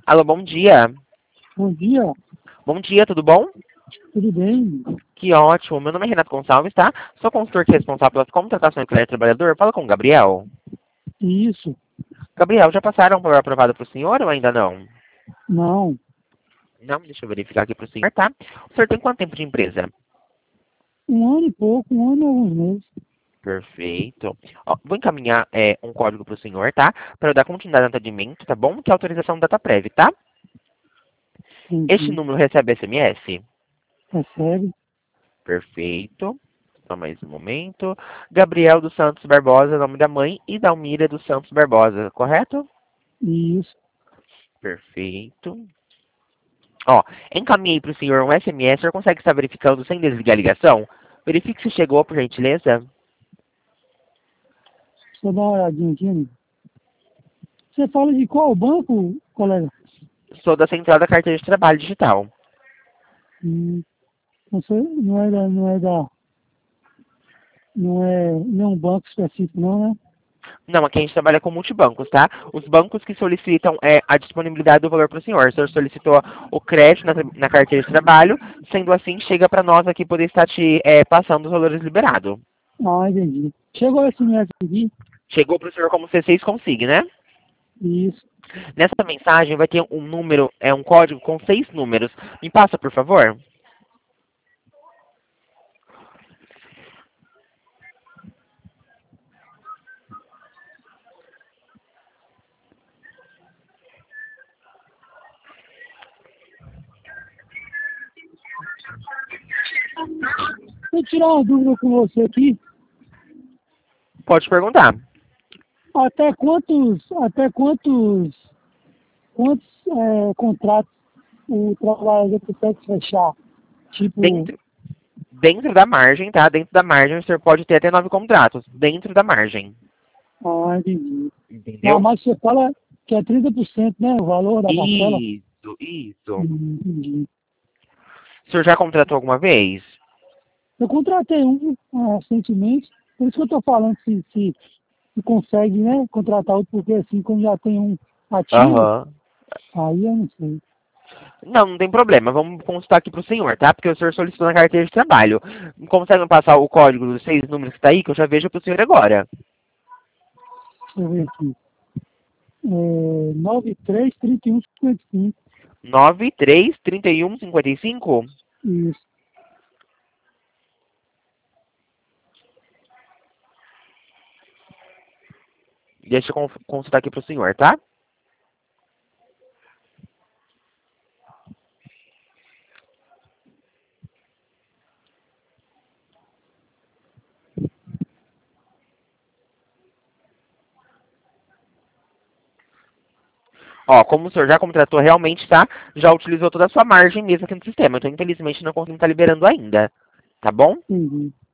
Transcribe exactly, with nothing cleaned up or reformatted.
Alô, bom dia. Bom dia, Bom dia, tudo bom? tudo bem? Que ótimo. Meu nome é Renato Gonçalves, tá? Sou consultor que é responsável pelas contratações do trabalhador. Fala com o Gabriel. Isso, Gabriel, já passaram por aprovado para o senhor ou ainda não? não, Não, deixa eu verificar aqui para o senhor, tá? O senhor tem quanto tempo de empresa? um ano e pouco, um ano e alguns meses. Perfeito. Ó, vou encaminhar é, um código para o senhor, tá? Para eu dar continuidade no atendimento, tá bom? Que é autorização data prévia, tá? Este Entendi. número recebe S M S? Recebe? Perfeito. Só mais um momento. Gabriel dos Santos Barbosa, nome da mãe, e Dalmira dos Santos Barbosa, correto? Isso. Perfeito. Ó, encaminhei para o senhor um S M S, o senhor consegue estar verificando sem desligar a ligação? Verifique se chegou, por gentileza. Deixa eu dar uma olhadinha aqui, amigo. Você fala de qual banco, colega? Sou da Central da Carteira de Trabalho Digital. Hum, não sei, não é da, não é da, não é nenhum banco específico não, né? Não, aqui a gente trabalha com multibancos, tá? Os bancos que solicitam é, a disponibilidade do valor para o senhor. O senhor solicitou o crédito na, na carteira de trabalho, sendo assim, chega para nós aqui poder estar te é, passando os valores liberados. Ah, entendi. Chegou esse mês aqui? Chegou para o senhor como C seis consigne, né? Isso. Nessa mensagem vai ter um número, é um código com seis números. Me passa, por favor. Deixa eu tirar uma dúvida com você aqui. Pode perguntar. Até quantos, até quantos, quantos é, contratos o trabalhador consegue fechar? Tipo, Dentro, dentro da margem, tá? Dentro da margem, o senhor pode ter até nove contratos. Dentro da margem. ah, entendi. Não, Entendeu? mas você fala que é trinta por cento, né? O valor da parcela. Isso, isso. Hum, entendi. O senhor já contratou alguma vez? Eu contratei um ah, recentemente, por isso que eu estou falando se, se, se consegue, né, contratar outro, porque assim, como já tem um ativo, Aham. aí eu não sei. Não, não tem problema. Vamos consultar aqui pro senhor, tá? Porque o senhor solicitou na carteira de trabalho. Consegue me passar o código dos seis números que tá aí, que eu já vejo pro senhor agora? Deixa eu ver aqui. É, nove três, trinta e um, cinquenta e cinco. nove três trinta e um cinquenta e cinco? Isso. Deixa eu con- consultar aqui pro senhor, tá? Ó, como o senhor já contratou realmente, tá? Já utilizou toda a sua margem mesmo aqui no sistema. Então, infelizmente, não conseguimos estar liberando ainda. Tá bom? Entendi.